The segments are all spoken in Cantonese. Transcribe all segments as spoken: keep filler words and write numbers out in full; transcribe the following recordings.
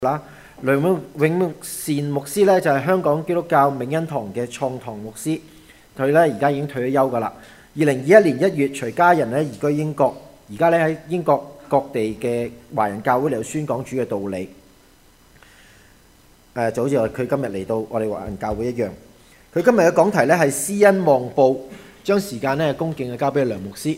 啦，梁永永善牧師咧就係香港基督教永恩堂嘅創堂牧師，佢咧而家已經退咗休噶啦。二零二一年一月，隨家人咧移居英國，而家咧喺英國各地嘅華人教會嚟到宣講主嘅道理。誒就好似我佢今日嚟到我哋華人教會一樣。佢今日嘅講題咧係施恩望報，將時間咧恭敬嘅交俾梁牧師。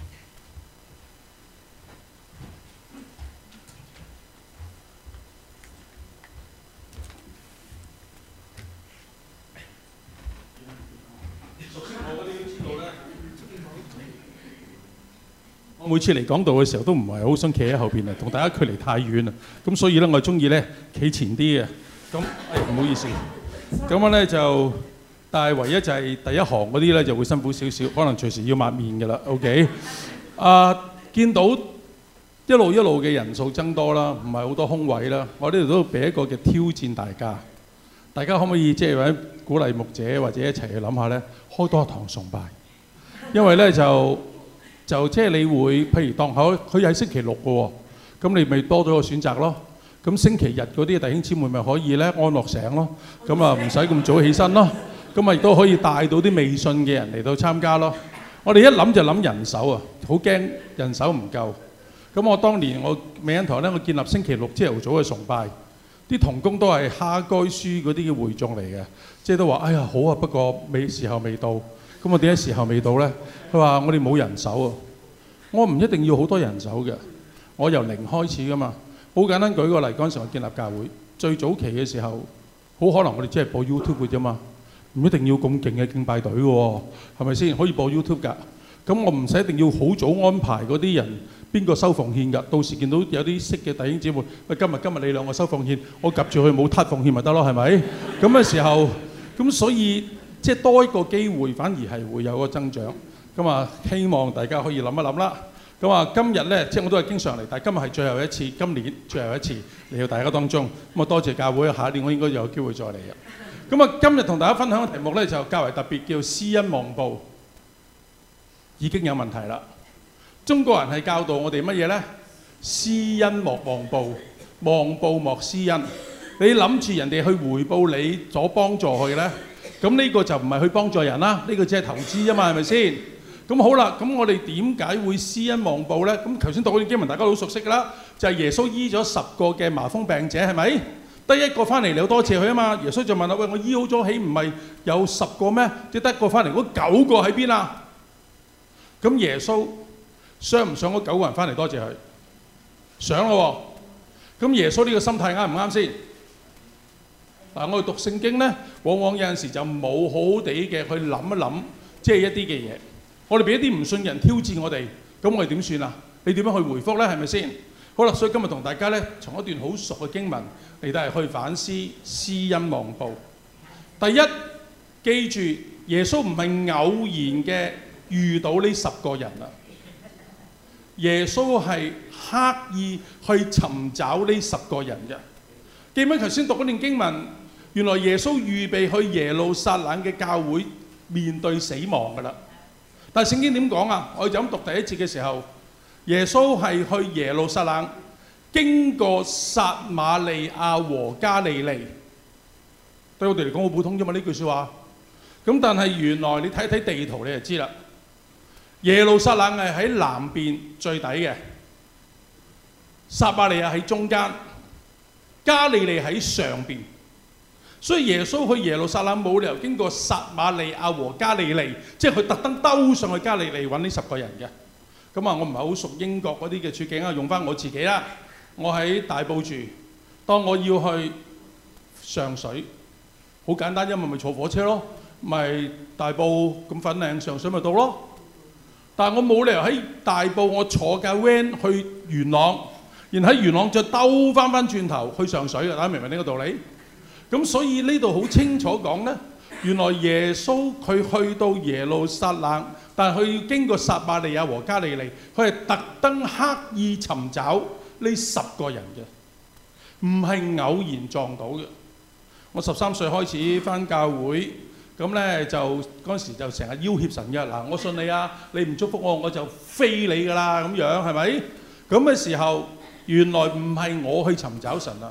我每次嚟講道嘅時候都唔係好想企喺後邊啊，同大家距離太遠啦。咁所以咧，我中意咧企前啲嘅。咁哎唔好意思。咁樣咧就，但係唯一就係第一行嗰啲咧就會辛苦少少，可能隨時要抹面㗎啦。OK。啊，見到一路一路嘅人數增多啦，唔係好多空位啦。我呢度都俾一個嘅挑戰大家，大家可唔可以即係或者鼓勵牧者或者一齊去諗下咧，開多一堂崇拜，因為咧就。就即係你會，譬如當口佢喺星期六嘅喎，咁你咪多咗個選擇咯。咁星期日嗰啲弟兄姊妹咪可以咧安樂醒咯。咁啊唔使咁早起身咯。咁啊亦都可以帶到啲未信嘅人嚟到參加咯。我哋一諗就諗人手啊，好驚人手唔夠。咁我當年我美恩堂咧，我建立星期六朝頭早嘅崇拜，啲同工都係哈該書嗰啲嘅會眾嚟嘅，即係都話：哎呀好啊，不過未時候未到。咁我點解時候未到呢？佢話我哋冇人手啊！我唔一定要好多人手嘅，我由零開始噶嘛。好簡單舉個例，嗰陣時我建立教會，最早期嘅時候，好可能我哋只係播 YouTube 嘅啫嘛，唔一定要咁勁嘅敬拜隊嘅喎，係咪先？可以播 YouTube 㗎。咁我唔使一定要好早安排嗰啲人邊個收奉獻㗎。到時見到有啲識嘅弟兄姊妹，喂，今日今日你兩個收奉獻，我夾住佢冇撻奉獻咪得咯，係咪？咁嘅時候，咁所以。即係多一個機會，反而係會有個增長。咁啊，希望大家可以諗一諗啦。咁啊，今日咧，即係我都係經常嚟，但係今日係最後一次，今年最後一次嚟到大家當中。咁啊，多謝教會，下一年我應該有機會再嚟嘅。咁啊，今日同大家分享嘅題目咧就較為特別，叫施恩望報。已經有問題啦。中國人係教導我哋乜嘢咧？施恩莫望報，望報莫施恩。你諗住人哋去回報你所幫助佢咧？咁呢個就唔係去幫助人啦，呢個只係投資啫嘛，係咪先？咁好啦，咁我哋點解會施恩望報呢？咁頭先讀嗰段經文大家都好熟悉㗎啦，就係耶穌醫咗十個嘅麻風病者，係咪？得一個翻嚟你好多謝佢啊嘛。耶穌就問啦：喂，我醫好咗，豈唔係有十個咩？即係得一個翻嚟，嗰九個喺邊啊？咁耶穌想唔想嗰九個人翻嚟多謝佢？想咯喎。咁耶穌呢個心態啱唔啱先？嗱，我哋讀聖經咧，往往有陣時就冇好好地嘅去諗一諗，即係一啲嘅嘢。我哋俾一啲唔信嘅人挑戰我哋，咁我哋點算啊？你點樣去回覆咧？係咪先？好啦，所以今日同大家咧，從一段好熟嘅經文嚟到係去反思施恩望報。第一，記住耶穌唔係偶然嘅遇到呢十個人啦，耶穌係刻意去尋找呢十個人嘅。記唔記得頭先讀嗰段經文？原來耶穌預備去耶路撒冷嘅教會面對死亡㗎啦。但係聖經點講啊？我就咁讀第一節嘅時候，耶穌係去耶路撒冷，經過撒瑪利亞和加利利。對我哋嚟講好普通啫嘛，呢句説話。咁但係原來你睇睇地圖你就知啦。耶路撒冷係喺南邊最底嘅，撒瑪利亞喺中間，加利利喺上邊。所以耶穌去耶路撒冷冇理由經過撒瑪利亞和加利利，即係佢特登兜上去加利利揾呢十個人嘅。咁啊，我唔係好熟英國嗰啲嘅處境啊，用翻我自己啦。我喺大埔住，當我要去上水，好簡單，因為咪坐火車咯，咪大埔咁粉嶺上水咪到咯。但係我冇理由喺大埔我坐架 van 去元朗，然後喺元朗再兜翻翻轉頭去上水嘅，大家明唔明呢個道理？咁所以呢度好清楚講呢，原來耶穌佢去到耶路撒冷，但係佢經過撒瑪利亞和加利利，佢係特登刻意尋找呢十個人嘅，唔係偶然撞到嘅。我十三歲開始返教會，咁呢就嗰陣時就成日要挾神嘅，嗱，我信你啊，你唔祝福我我就飛你㗎啦，咁樣係咪？咁嘅時候原來唔係我去尋找神啊。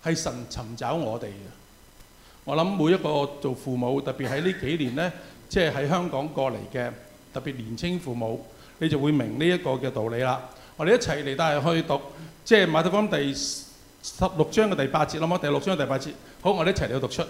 係神尋找我哋嘅。我諗每一個做父母，特別喺呢幾年呢，即係喺香港過嚟嘅，特別年青父母，你就會明呢一個嘅道理啦。我哋一齊嚟帶去讀，即係馬太福音第十六章嘅第八節，好冇？第六章第八節，好，我哋一齊嚟讀出。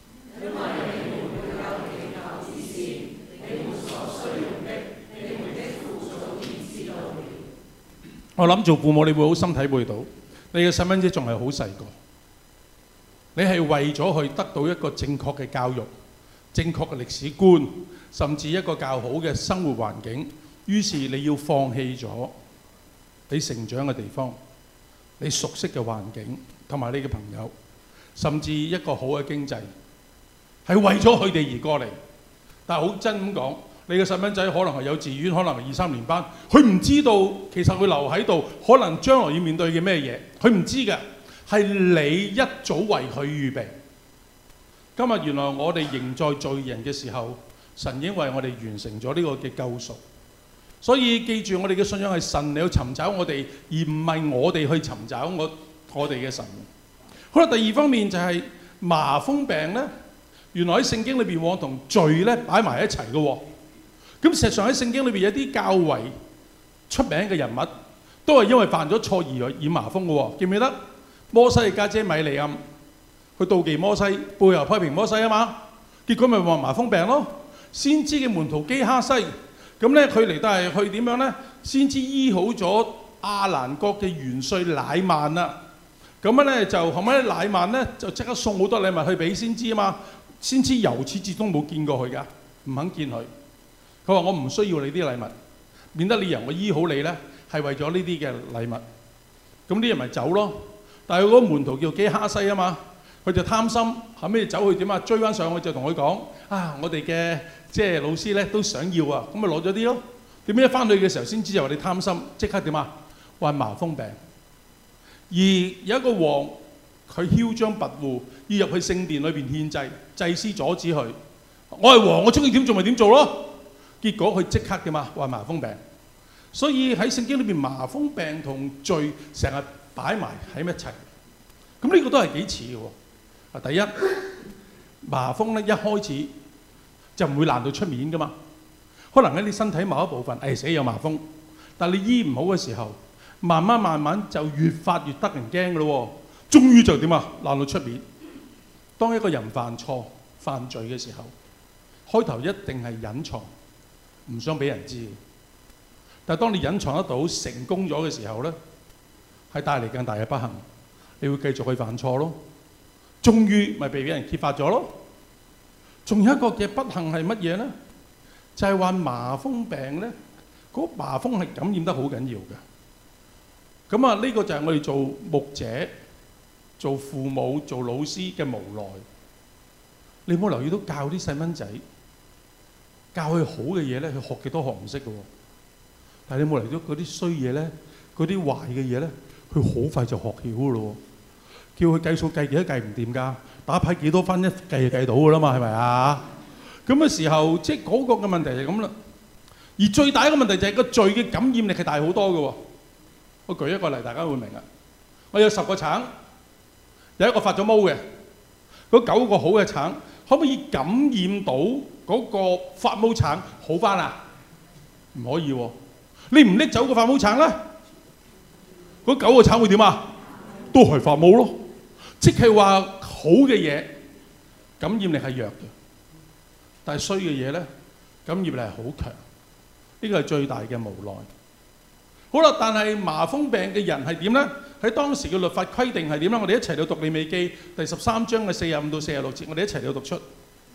我諗做父母，你會好深體會到，你嘅細蚊仔仲係好細個，你係為咗去得到一個正確嘅教育、正確嘅歷史觀，甚至一個較好嘅生活環境，於是你要放棄咗你成長嘅地方、你熟悉嘅環境同埋你嘅朋友，甚至一個好嘅經濟，係為咗佢哋而過嚟。但係好真咁講，你嘅細蚊仔可能係幼稚園，可能係二三年班，佢唔知道其實佢留喺度，可能將來要面對嘅咩嘢，佢唔知嘅，係你一早為佢預備。今日原來我哋仍在罪人嘅時候，神已經為我哋完成咗呢個嘅救贖。所以記住，我哋嘅信仰係神嚟去尋找我哋，而唔係我哋去尋找我我哋嘅神。好啦，第二方面就係麻風病咧，原來喺聖經裏邊往同罪咧擺埋一齊嘅喎。咁事實上喺聖經裏邊有啲較為出名嘅人物，都係因為犯咗錯而染麻風嘅喎。記唔記得摩西嘅家姐米利暗，佢妒忌摩西，背後批評摩西啊嘛，結果咪患麻風病咯。先知嘅門徒基哈西，咁咧佢嚟到係去點樣咧？先知醫好咗亞蘭國嘅元帥乃曼啦。咁樣咧就後尾乃曼咧就即刻送好多禮物去俾先知啊嘛。先知由始至終冇見過佢㗎，唔肯見佢。佢話：我唔需要你啲禮物，免得你由我醫好你咧，係為咗呢啲嘅禮物。咁啲人咪走咯。但係佢嗰個門徒叫基哈西啊嘛，佢就貪心，後尾走去點啊？追翻上去就同佢講：啊，我哋嘅即係老師咧都想要啊，咁咪攞咗啲咯。點解一翻去嘅時候先知又話你貪心，即刻點啊？患麻風病。而有一個王，佢囂張跋扈，要入去聖殿裏邊獻祭，祭司阻止佢。我係王，我中意點做咪點做咯。結果佢即刻點啊？患麻風病。所以喺聖經裏邊，麻風病同罪成日擺埋喺一齊。咁呢個都係幾似嘅喎。啊，第一麻風咧一開始就唔會爛到出面噶嘛，可能喺你身體某一部分，誒死有麻風，但係你醫唔好嘅時候，慢慢慢慢就越發越得人驚嘅咯喎。終於就點啊？爛到出面。當一個人犯錯犯罪嘅時候，開頭一定係隱藏，唔想俾人知。但係當你隱藏得到成功咗嘅時候咧，係帶嚟更大嘅不幸。你會繼續去犯錯咯，終於咪被俾人揭發咗咯。仲有一個嘅不幸係乜嘢咧？就係患麻風病咧，嗰麻風係感染得好緊要嘅。咁啊，呢個就係我哋做牧者、做父母、做老師嘅無奈。你有冇留意到教啲細蚊仔，教佢好嘅嘢咧，佢學極都學唔識嘅喎。但係你有冇留意到嗰啲衰嘢咧，嗰啲壞嘅嘢咧，佢好快就學曉嘅咯。叫佢計數計幾都計唔掂㗎，打牌幾多分一計就計到㗎啦嘛，係咪啊？咁嘅時候，即係嗰個嘅問題就係咁啦。而最大一個問題就係個罪嘅感染力係大好多嘅喎。我舉一個例，大家會明啊。我有十個橙，有一個發咗毛嘅，嗰九個好嘅橙，可唔可以感染到嗰個發毛橙好翻啊？唔可以喎。你唔拎走個發毛橙咧，嗰九個橙會點啊？都係發毛咯。即係話好嘅嘢感染力係弱嘅，但係衰嘅嘢咧感染力係好強。呢個係最大嘅無奈。好啦，但係麻風病嘅人係點咧？喺當時嘅律法規定係點咧？我哋一齊嚟讀利未記第十三章嘅四十五到四十六節，我哋一齊嚟讀出。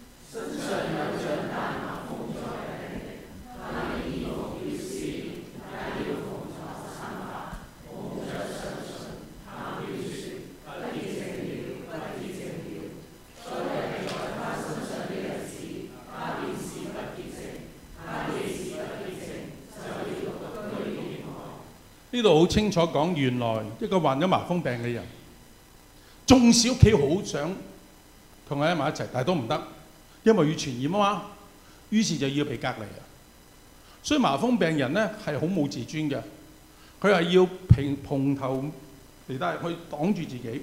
呢度好清楚講，原來一個患咗麻風病嘅人，縱使屋企好想同佢喺埋一齊，但係都唔得，因為要傳染啊嘛，於是就要被隔離啊。所以麻風病人咧係好冇自尊嘅，佢係要平蓬頭嚟得去擋住自己，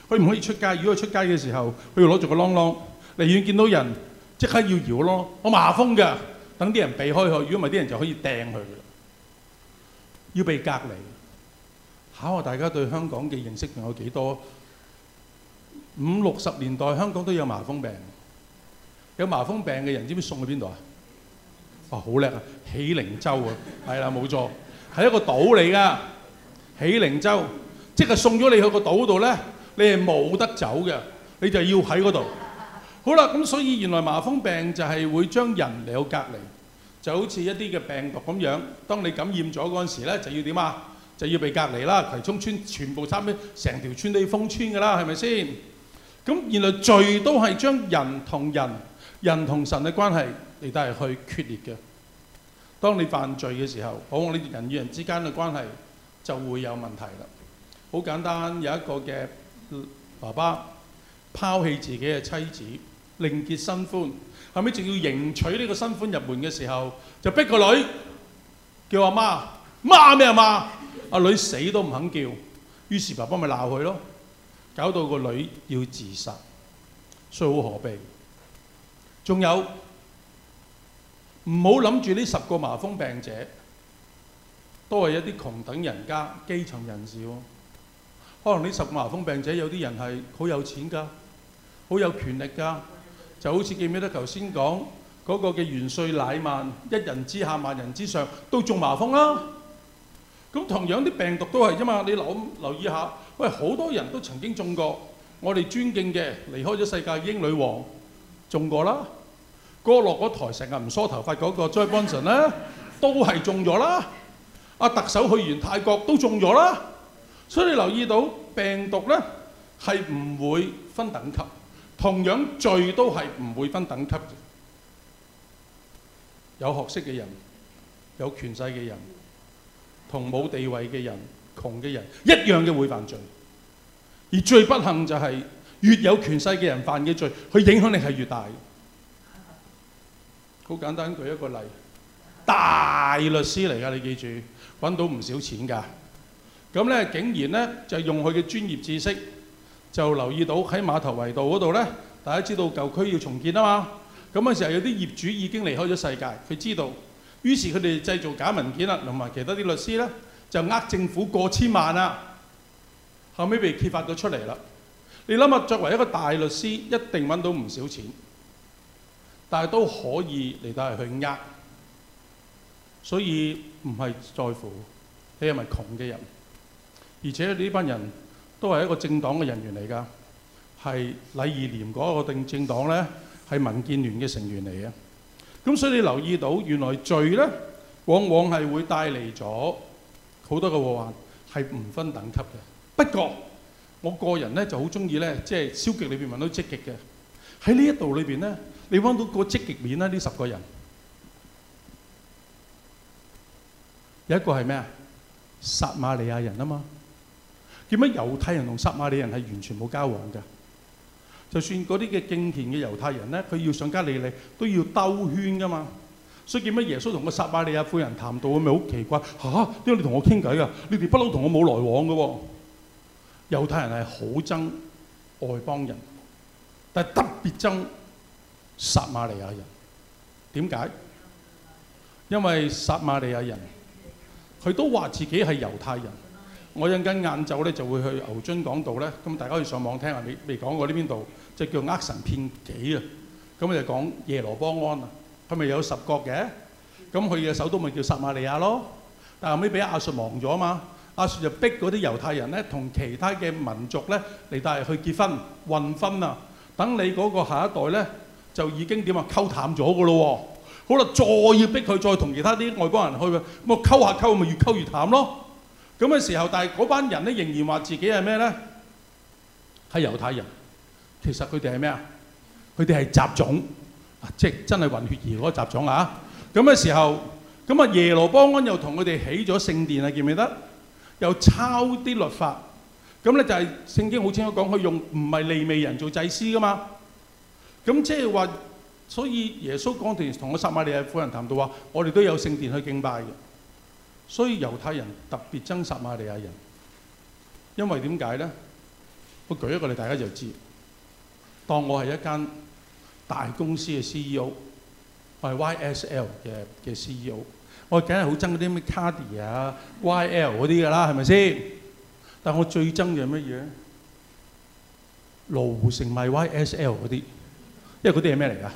佢唔可以出街。如果佢出街嘅時候，佢要攞住個啷啷，離遠見到人即刻要搖咯。我麻風㗎，等啲人避開佢。如果唔係，啲人就可以掟佢㗎。要被隔離。考下大家對香港嘅認識仲有幾多？五六十年代香港都有麻風病，有麻風病嘅人知唔知送去邊度啊？哇，好叻啊！喜靈洲啊，係啦，冇錯，係一個島嚟㗎。喜靈洲即係送咗你去個島度咧，你係冇得走嘅，你就要喺嗰度。好啦，咁所以原來麻風病就係會將人嚟到隔離，就好似一啲嘅病毒咁樣。當你感染咗嗰陣時咧，就要點啊？就要被隔離啦。葵涌村全部差唔多成條村都要封村㗎啦，係咪先？咁原來罪都係將人同人、人同神嘅關係嚟到係去決裂嘅。當你犯罪嘅時候，往往你人與人之間嘅關係就會有問題啦。好簡單，有一個嘅爸爸拋棄自己嘅妻子，另結新歡，後尾仲要迎娶呢個新歡入門嘅時候，就逼個女叫阿媽，媽咩阿媽？阿女死都唔肯叫，於是爸爸咪鬧佢咯，搞到個女要自殺，所以好可悲。仲有唔好諗住呢十個麻風病者都係一啲窮等人家、基層人士喎。可能呢十個麻風病者有啲人係好有錢㗎，好有權力㗎，就好似記唔記得頭先講嗰個嘅元帥乃縵，一人之下萬人之上，都中麻風啦。咁同樣啲病毒都係啫嘛，你留留意下，喂，好多人都曾經中過。我哋尊敬嘅離開咗世界英女王中過啦，嗰個落嗰台成日唔梳頭髮嗰個 Joy Bonson 咧，都係中咗啦。阿特首去完泰國都中咗啦。所以你留意到病毒咧係唔會分等級，同樣罪都係唔會分等級嘅。有學識嘅人、有權勢嘅人，同冇地位嘅人、窮嘅人一樣嘅會犯罪。而最不幸就係越有權勢嘅人犯嘅罪，佢影響力係越大。好簡單舉一個例，大律師嚟㗎，你記住，揾到唔少錢㗎。咁咧竟然咧就用佢嘅專業知識，就留意到喺馬頭圍道嗰度咧，大家知道舊區要重建啊嘛。咁嗰時候有啲業主已經離開咗世界，佢知道，於是佢哋製造假文件啦，同埋其他啲律師咧就呃政府過千萬啦。後尾被揭發咗出嚟啦。你諗下，作為一個大律師，一定揾到唔少錢，但係都可以嚟到係去呃，所以唔係在乎你係咪窮嘅人。而且呢班人都係一個政黨嘅人員嚟㗎，係禮義廉嗰個定政黨咧，係民建聯嘅成員嚟嘅。咁所以你留意到，原來罪咧，往往係會帶嚟咗好多嘅禍患，係唔分等級嘅。不過我個人咧就好中意咧，即係消極裏邊揾到積極嘅。喺呢一度裏邊咧，你揾到個積極面啦，呢十個人有一個係咩啊？撒瑪利亞人啊嘛。點解猶太人同撒瑪利亞人係完全冇交往㗎？就算嗰啲嘅敬虔嘅猶太人咧，佢要上加利利都要兜圈㗎嘛。所以點解耶穌同個撒瑪利亞婦人談到，咪好奇怪嚇？點解你同我傾偈㗎？你哋不嬲同我冇來往㗎喎。猶太人係好憎外邦人，但係特別憎撒瑪利亞人。點解？因為撒瑪利亞人佢都話自己係猶太人。我陣間晏晝咧就會去牛津講道咧，咁大家可以上網聽下，未未講過呢邊度，就叫呃神騙己啊。咁就講耶羅波安啊，佢咪有十國嘅，咁佢嘅首都咪叫撒瑪利亞咯。但係後尾俾亞述亡咗啊嘛，亞述就逼嗰啲猶太人咧同其他嘅民族咧嚟帶去結婚混婚啊。等你嗰個下一代咧就已經點啊溝淡咗噶咯喎。好啦，再要逼佢再同其他啲外邦人去，咁我溝下溝咪越溝越淡咯。咁嘅時候，但係嗰班人咧仍然話自己係咩咧？係猶太人。其實佢哋係咩啊？佢哋係雜種，即係真係混血兒嗰個雜種啊！咁嘅時候，咁啊耶羅波安又同佢哋起咗聖殿啊，記唔記得？又抄啲律法。咁咧就係聖經好清楚講，佢用唔係利未人做祭司噶嘛。咁即係話，所以耶穌講段同個撒瑪利亞婦人談到話，我哋都有聖殿去敬拜嘅。所以猶太人特別憎撒瑪利亞人，因為點解咧？ 我舉一個例，大家就知。當我係一間大公司嘅 C E O， 我係 Y S L 嘅嘅 C E O， 我梗係好憎嗰啲咩 Cardi 啊、Y L 嗰啲㗎啦，係咪先？但我最憎嘅係乜嘢？羅湖城賣 Y S L 嗰啲，因為嗰啲係咩嚟㗎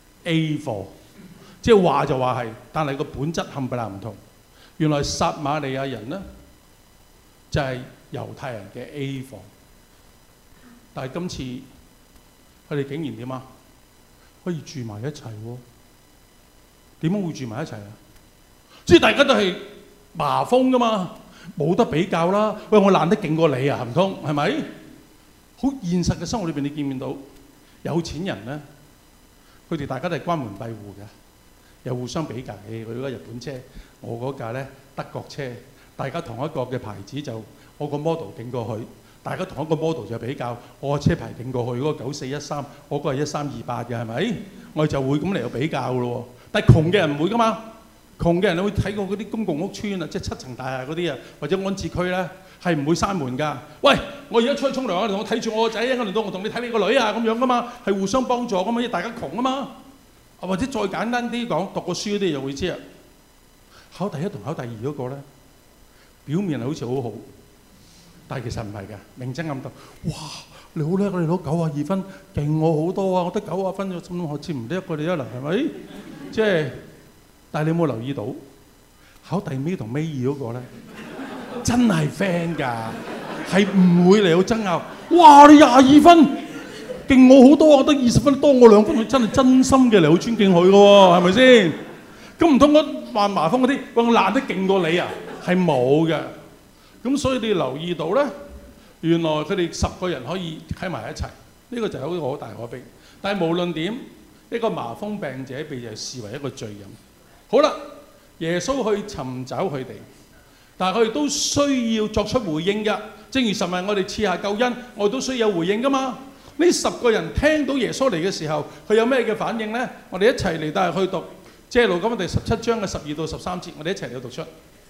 ？A 貨，即係話就話係，但係個本質冚唪唥唔同。原來撒瑪利亞人咧就係、是、猶太人嘅 A 貨，但係今次佢哋竟然點啊？可以住埋一齊喎？點樣會住埋一齊啊？即係大家都係麻風㗎嘛，冇得比較啦。喂，我爛得勁過你啊，唔通係咪？好現實嘅生活裏邊，你見唔見到有錢人咧？佢哋大家都係關門閉戶嘅，又互相比較。誒，佢嗰架日本車，我嗰架咧德國車，大家同一個嘅牌子就我個 model 勁過佢，大家同一個 model 就比較，我個車牌勁過去嗰個九四一三，我個係一三二八嘅，係咪？我哋就會咁嚟到比較咯。但係窮嘅人唔會噶嘛，窮嘅人你會睇過嗰啲公共屋邨啊，即係七層大廈嗰啲啊，或者安置區咧，係唔會閂門㗎。喂，我而家出去沖涼啊，你同我睇住我個仔，一輪到我同你睇你個女啊，咁樣噶嘛，係互相幫助㗎嘛，因為大家窮啊嘛。或者再簡單啲講，讀過書嗰啲就會知啊。考第一同考第二嗰個咧，表面係好似好好，但係其實唔係㗎，明爭暗鬥。哇！你好叻，你攞九啊二分，勁我好多啊！我得九啊分，咁我似唔叻過你一輪，係咪？即係，但係你有冇留意到考第尾同尾二嗰個咧，真係 friend 㗎，係唔會嚟到爭拗。哇！你廿二分，勁我好多啊！我得二十分，多我兩分，佢真係真心嘅嚟好尊敬佢㗎喎，係咪先？咁唔通我話麻風嗰啲，喂我爛得勁過你啊？係冇嘅。咁所以你留意到咧，原來佢哋十個人可以喺埋一齊，呢個就係一個好大可悲。但係無論點，一個麻風病者被人視為一個罪人。好啦，耶穌去尋找佢哋，但係佢哋都需要作出回應嘅。正如神為我哋賜下救恩，我哋都需要有回應噶嘛。呢十個人聽到耶穌嚟嘅時候，佢有咩嘅反應咧？我哋一齊嚟帶去讀，即係路加福音第十七章嘅十二到十三節，我哋一齊嚟讀出。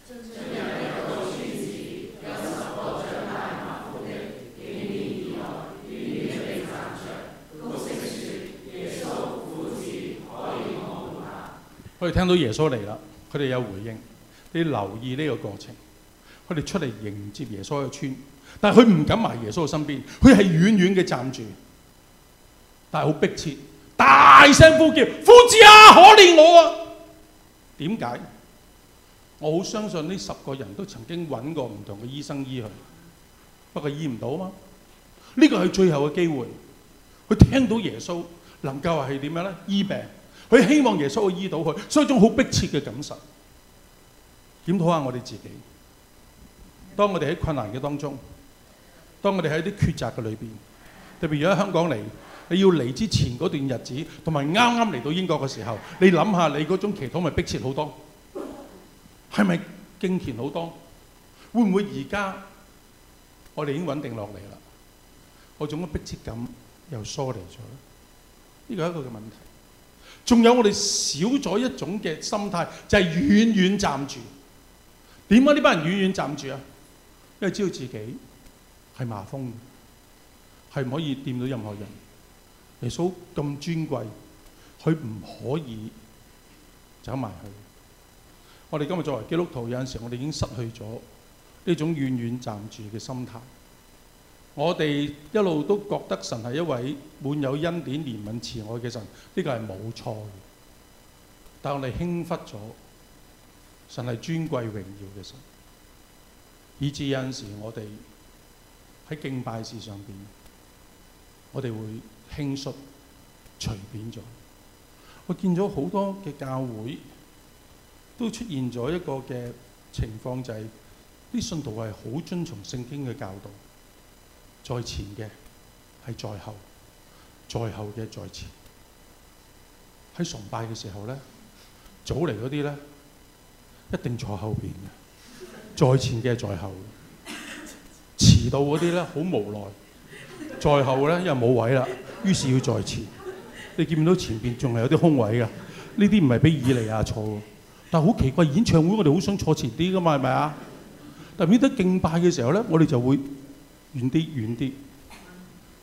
佢哋聽到耶穌嚟啦，佢哋有回應。你留意呢個過程，佢哋出嚟迎接耶穌嘅村，但係佢唔敢埋耶穌嘅身邊，佢係遠遠嘅站住，但係好迫切，大聲呼叫：夫子啊，可憐我啊！點解？我好相信呢十個人都曾經揾過唔同嘅醫生醫佢，不過醫唔到啊嘛。呢個係最後嘅機會，佢聽到耶穌能夠係點樣咧？醫病。佢希望耶穌去醫到佢，所以一種好迫切嘅感受。檢討下我哋自己，當我哋喺困難嘅當中，當我哋喺啲抉擇嘅裏邊，特別如果喺香港嚟，你要嚟之前嗰段日子，同埋啱啱嚟到英國嘅時候，你諗下你嗰種祈禱咪迫切好多？係咪敬虔好多？會唔會而家我哋已經穩定落嚟啦？嗰種嘅迫切感又疏離咗咧？呢個係一個嘅問題。仲有我哋少咗一種嘅心態，就係遠遠站住。點解呢班人遠遠站住啊？因為知道自己係麻風，係唔可以掂到任何人。耶穌咁尊貴，佢唔可以走埋去。我哋今日作為基督徒，有陣時我哋已經失去咗呢種遠遠站住嘅心態。我哋一路都覺得神係一位滿有恩典、憐憫、慈愛嘅神，呢個係冇錯嘅。但我哋輕忽咗神係尊貴榮耀嘅神，以至有陣時我哋喺敬拜事上邊，我哋會輕率、隨便咗。我見咗好多嘅教會都出現咗一個嘅情況，就係啲信徒係好遵從聖經嘅教導。在前嘅係在後，在後嘅在前。喺崇拜嘅時候咧，早嚟嗰啲咧一定坐後邊嘅，在前嘅在後。遲到嗰啲咧好無奈，在後咧因為冇位啦，於是要在前。你見唔到前邊仲係有啲空位㗎？呢啲唔係俾以利亞坐嘅，但係好奇怪，演唱會我哋好想坐前啲㗎嘛，係咪啊？但係變得敬拜嘅時候咧，我哋就會遠啲遠啲，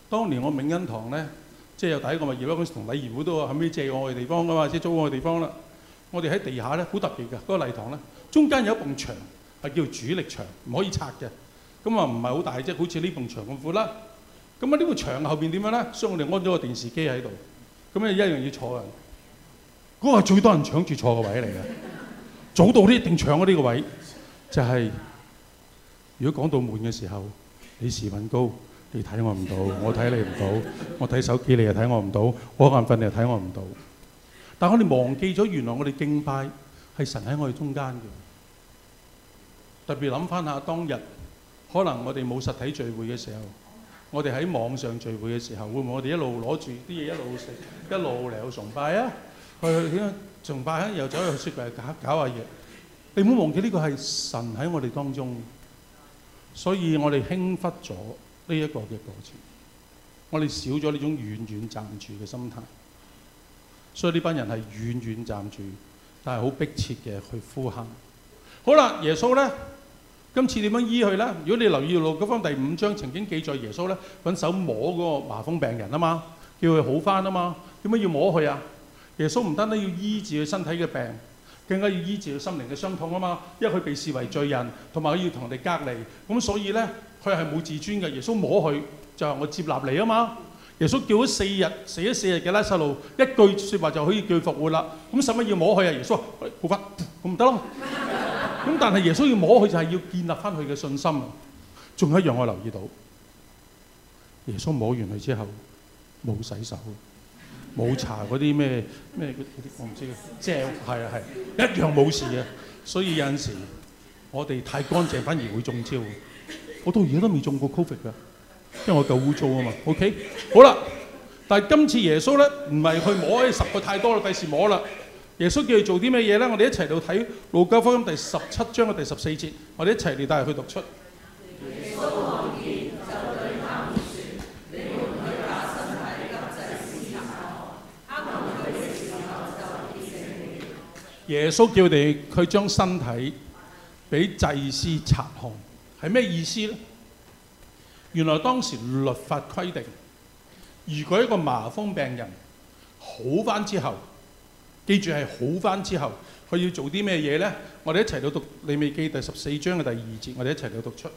當年我永恩堂咧，即係有第一個物業啦，嗰時同禮賢會都話後尾借我嘅地方噶嘛，即係租我嘅地方啦。我哋喺地下咧好特別嘅，嗰、嗰個禮堂咧中間有一埲牆係叫主力牆，唔可以拆嘅。咁啊唔係好大啫，好似呢埲牆咁闊啦。咁啊呢個牆後邊點樣咧？所以我哋安咗個電視機喺度，咁咧一樣要坐人。嗰、嗰個係最多人搶住坐嘅位嚟嘅，早到呢一定搶嗰呢個位。就係、是、如果講到悶嘅時候，你時運高，你睇我唔到，我睇你唔到，我睇手機你又睇我唔到，我眼瞓你又睇我唔到。但我哋忘記咗，原來我哋敬拜係神喺我哋中間嘅。特別諗翻下當日，可能我哋冇實體聚會嘅時候，我哋喺網上聚會嘅時候，會唔會我哋一路攞住啲嘢一路食，一路嚟去崇拜啊？去點樣崇拜啊？又走去雪櫃搞搞下嘢。你唔好忘記呢個係神喺我哋當中，所以我哋輕忽咗呢一個嘅過程，我哋少咗呢種遠遠站住嘅心態。所以呢班人係遠遠站住，但係好迫切嘅去呼喊。好啦，耶穌咧，今次點樣醫佢咧？如果你留意路加福音第五章，曾經記載耶穌咧揾手摸嗰個麻風病人啊嘛，叫佢好返啊嘛。點解要摸佢啊？耶穌唔單單要醫治佢身體嘅病，更加要醫治佢心靈嘅傷痛啊嘛。因為佢被視為罪人，同埋佢要同人哋隔離，咁所以咧佢係冇自尊嘅。耶穌摸佢就係我接納你啊嘛。耶穌叫咗四日死咗四日嘅拉撒路，一句説話就可以叫佢復活啦。咁使乜要摸佢啊？耶穌話好返，咁唔得咯。咁但係耶穌要摸佢就係要建立翻佢嘅信心。仲有一樣我留意到，耶穌摸完佢之後冇洗手，冇搽嗰啲咩咩嗰啲我唔知嘅正係啊係一樣冇事嘅。所以有陣時我哋太乾淨反而會中招。我到而家都未中過 Covid 㗎。因為我夠污糟啊嘛 ，OK， 好啦。但係今次耶穌咧唔係去摸，十個太多啦，費事摸啦。耶穌叫佢做啲咩嘢咧？我哋一齊到睇路加福音第十七章嘅第十四節，我哋一齊嚟帶佢讀出。耶穌看見就對他們説：你們去把身體給祭司查看。他們去的時候就潔淨了。耶穌叫哋佢將身體俾祭司查看，係咩意思咧？原來當時律法規定，如果一個麻風病人好返之後，記住係好返之後，佢要做啲咩嘢咧？我哋一齊到讀利未記第十四章嘅第二節，我哋一齊到讀出。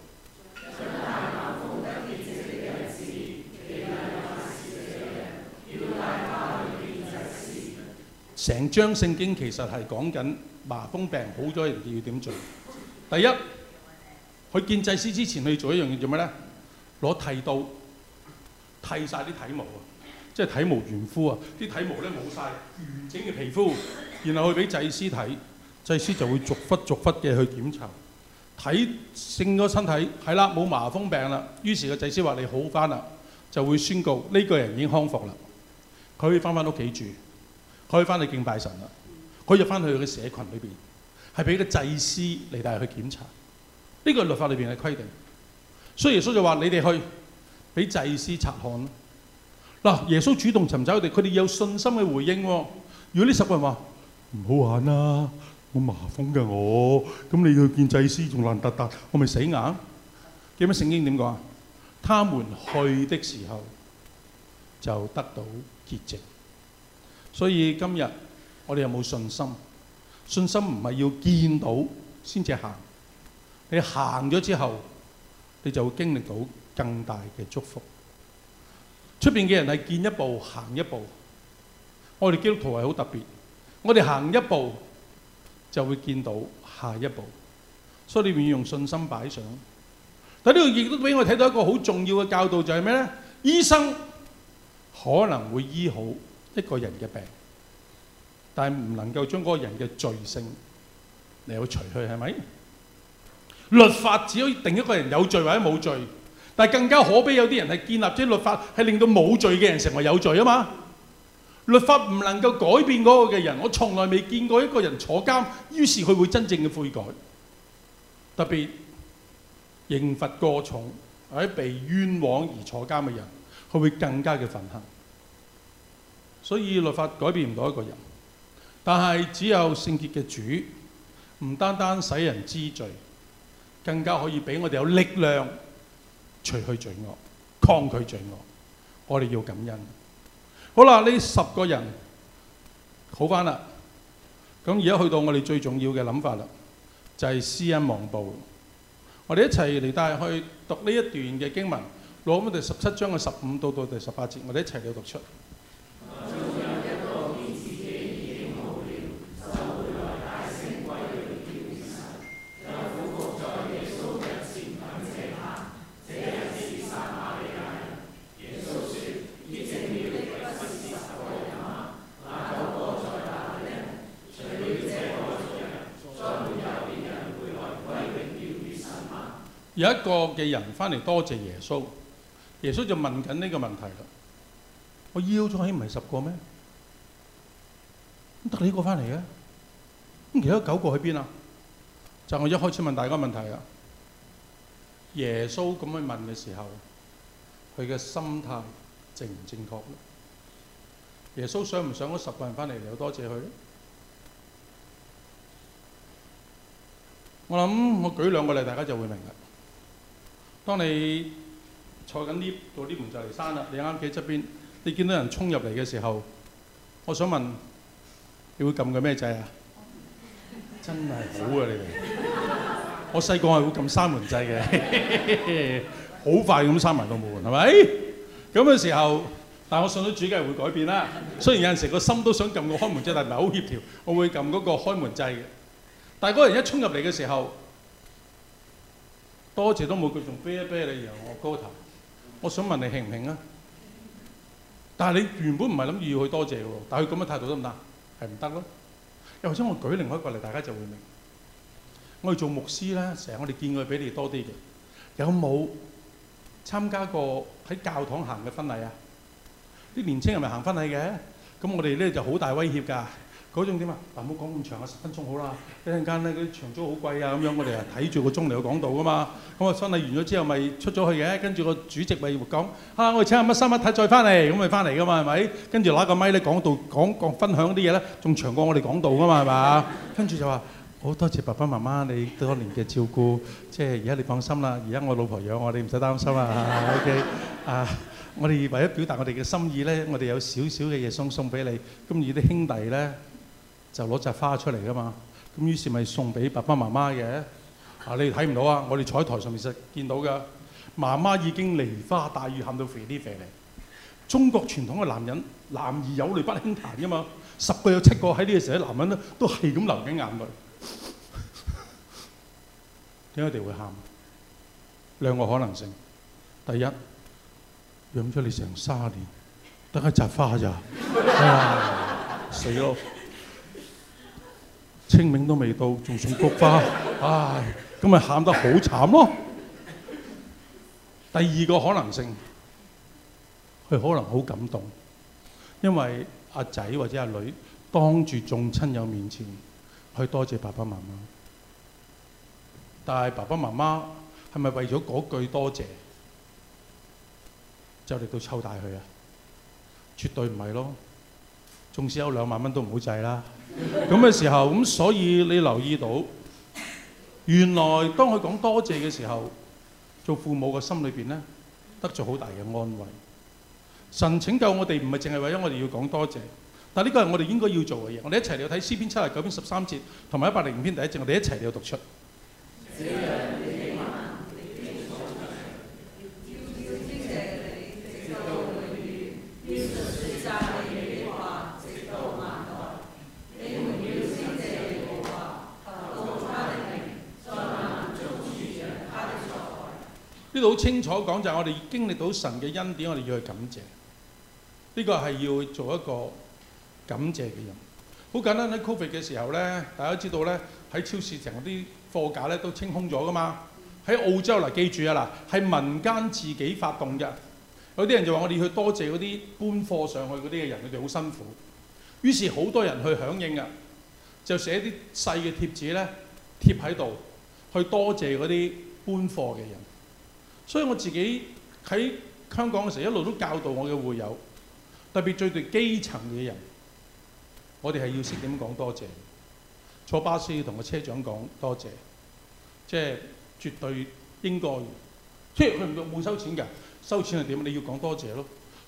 成章聖經其實係講緊麻風病好咗人哋要點做。第一，佢見祭司之前，佢要做一樣嘢做咩咧？攞剃刀剃晒啲體毛啊，即係體毛原膚啊，啲體毛咧冇晒完整嘅皮膚，然後去俾祭司睇，祭司就會逐忽逐忽嘅去檢查，睇聖咗身體係啦，冇麻風病啦。於是個祭司話你好翻啦，就會宣告呢個人已經康復啦，佢可以翻返屋企住，佢可以翻去敬拜神啦，佢入翻去佢嘅社群裏邊，係俾個祭司嚟帶佢去檢查。呢個律法裏邊嘅規定。所以耶穌就話：你哋去俾祭司察看嗱。耶穌主動尋找佢哋，佢哋有信心嘅回應喎。如果呢十個人話唔好玩啦，我麻風嘅我，咁你去見祭司仲爛突突，我咪死硬？記唔記得聖經點講啊？他們去的時候就得到潔淨。所以今日我哋有冇信心？信心唔係要見到先至行，你行咗之後，你就會經歷到更大嘅祝福。出邊嘅人係見一步行一步，我哋基督徒係好特別，我哋行一步就會見到下一步，所以你要用信心擺上。但呢度亦都俾我睇到一個好重要嘅教導，就係咩咧？醫生可能會醫好一個人嘅病，但係唔能夠將嗰個人嘅罪性嚟去除去，係咪？律法只可以定一個人有罪或者冇罪，但係更加可悲，有啲人係建立咗律法，係令到冇罪嘅人成為有罪啊嘛。律法唔能夠改變嗰個嘅人，我從來未見過一個人坐監，於是佢會真正嘅悔改。特別刑罰過重或者被冤枉而坐監嘅人，佢會更加嘅憤恨。所以律法改變唔到一個人，但係只有聖潔嘅主，唔單單使人知罪，更加可以俾我哋有力量除去罪惡，抗拒罪惡。 我哋要感恩。好啦，呢十個人好翻啦。咁而家去到我哋最重要嘅諗法啦，就係施恩忘報。我哋一齊嚟帶去讀呢一段嘅經文，攞我哋十七章嘅十五到到第十八節，我哋一齊嚟讀出。有一個嘅人翻嚟多謝耶穌，耶穌就問緊呢個問題啦：我要咗起唔係十個咩？得你一個翻嚟嘅，咁其他九個去邊啊？就我一開始問大家問題啦。耶穌咁樣問嘅時候，佢嘅心態正唔正確咧？耶穌想唔想嗰十個人翻嚟嚟多謝佢咧？我諗我舉兩個例，大家就會明啦。當你坐緊 lift 到 lift 門就嚟閂啦，你啱企喺側邊，你見到人衝入嚟嘅時候，我想問你會撳個咩掣啊？真係好啊！你哋，我細個係會撳閂門掣嘅，好快咁閂埋道門，係咪？咁嘅時候，但係我信咗主梗係會改變啦。雖然有陣時個心都想撳個開門掣，但係唔係好協調，我會撳嗰個開門掣嘅。但係嗰人一衝入嚟嘅時候，多謝都冇，佢仲啤一啤你，然後我高頭。我想問你興唔興啊？但係你原本唔係諗住要去多謝嘅喎，但係佢咁嘅態度得唔得？係唔得咯。又或者我舉另外一個例，大家就會明。我哋做牧師咧，成日我哋見佢比你多啲嘅，有冇參加過喺教堂行嘅婚禮啊？啲年青人咪行婚禮嘅，咁我哋咧就好大威脅㗎。嗰種點啊？嗱，唔好講咁長啊，十分鐘好啦。一陣間咧，嗰啲長租好貴啊，咁樣我哋係睇住個鐘嚟去講道噶嘛。咁啊，婚禮完咗之後，咪出咗去嘅。跟住個主席咪講：啊，我哋請阿乜三乜太再翻嚟，咁咪翻嚟噶嘛，係咪？跟住攞個咪咧講道講講分享啲嘢咧，仲長過我哋講道噶嘛，係嘛？跟住就話好多謝爸爸媽媽你多年嘅照顧，即係而家你放心啦，而家我老婆養我，你唔使擔心啊。OK 啊。我哋為咗表達我哋嘅心意咧，我哋有少少嘅嘢送送俾你。咁而啲兄弟咧就攞扎花出嚟噶嘛。咁於是咪送俾爸爸媽媽嘅。啊，你哋睇唔到啊？我哋坐喺台上面實見到㗎。媽媽已經梨花帶雨喊到肥啲肥嚟。中國傳統嘅男人，男兒有淚不輕彈㗎嘛。十個有七個喺呢個時候，男人咧都係咁流緊眼淚。點解佢哋會喊？兩個可能性。第一，養咗你成卅年，得一扎花咋？哎呀，死咯！清明都未到，仲送菊花，唉，咁咪喊得好慘咯。第二個可能性，佢可能好感動，因為阿仔或者阿女當住眾親友面前去多謝爸爸媽媽，但係爸爸媽媽係咪為咗嗰句多謝就嚟到湊大佢啊？絕對唔係咯，縱使有兩萬蚊都唔好制啦。咁嘅時候，咁所以你留意到，原來當佢講多謝嘅時候，做父母嘅心裏邊咧，得咗好大嘅安慰。神拯救我哋唔係淨係為咗我哋要講多謝，但係呢個係我哋應該要做嘅嘢。我哋一齊嚟睇詩篇七十九篇十三節，同埋一百零五篇第一節，我哋一齊嚟讀出。呢度好清楚講就係我哋經歷到神嘅恩典，我哋要去感謝。呢個係要做一個感謝嘅人。好簡單，喺 Covid 嘅時候咧，大家知道咧，喺超市成嗰啲貨架咧都清空咗噶嘛。喺澳洲嗱，記住啊嗱，係民間自己發動嘅。有啲人就話我哋要去多謝嗰啲搬貨上去嗰啲嘅人，佢哋好辛苦。於是好多人去響應啊，就寫啲細嘅貼紙咧貼喺度，去多謝嗰啲搬貨嘅人。所以我自己喺香港嘅時候，一路都教導我嘅會友，特別對對基層嘅人，我哋係要識點講多謝。坐巴士要同個車長講多謝，即係絕對應該。即係佢唔冇收錢㗎，收錢係點？你要講多謝咯。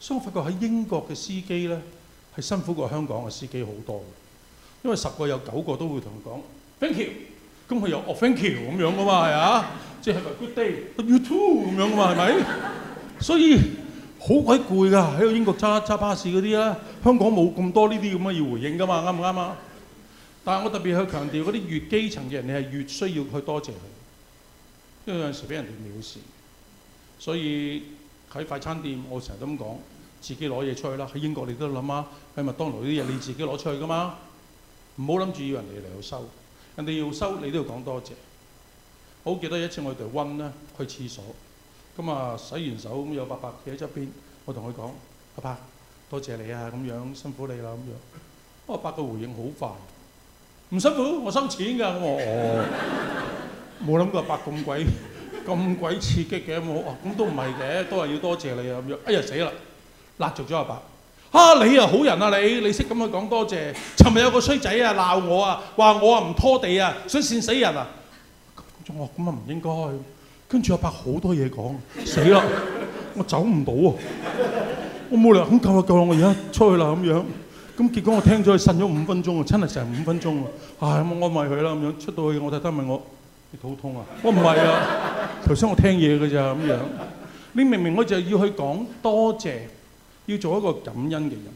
所以我發覺喺英國嘅司機咧係辛苦過香港嘅司機好多嘅，因為十個有九個都會同佢講 thank you， 咁佢又哦 thank you 咁樣噶嘛，係啊，即係話 good day，you too 咁樣噶嘛，係咪？所以好鬼攰㗎，喺個英國揸揸巴士嗰啲啦，香港冇咁多呢啲咁嘅要回應㗎嘛，啱唔啱啊？但係我特別去強調嗰啲越基層嘅人，你係越需要去多謝佢，因為有陣時俾人哋藐視。所以喺快餐店，我成日都咁講，自己攞嘢出去啦。喺英國你都諗下，喺麥當勞啲嘢你自己攞出去㗎嘛，唔好諗住要人哋嚟到收，人哋要收你都要講多謝。我好記得一次我哋溫咧去廁所，咁啊洗完手咁有伯伯企喺側邊，我同佢講：阿伯多謝你啊，咁樣辛苦你啦咁樣。我阿伯嘅回應好快，唔辛苦，我收錢㗎。我哦，冇諗過阿伯咁鬼咁鬼刺激嘅，我哦咁都唔係嘅，都係要多謝你啊咁樣。哎呀死啦，辣着咗阿伯。啊你啊好人啊你，你識咁去講多謝。尋日有個衰仔啊鬧我啊，話我啊唔拖地啊，想跣死人啊。我咁啊唔應該。跟住阿伯好多嘢講，死啦！我走唔到啊！我冇理由咁夠啦夠啦，我而家出去啦咁樣。咁結果我聽咗佢呻咗五分鐘啊，真係成五分鐘啊！唉，我安慰佢啦咁樣，出到去我太太問我：你肚痛啊？我唔係啊，頭先我聽嘢㗎咋咁樣。你明明我就要去講多謝，要做一個感恩嘅人。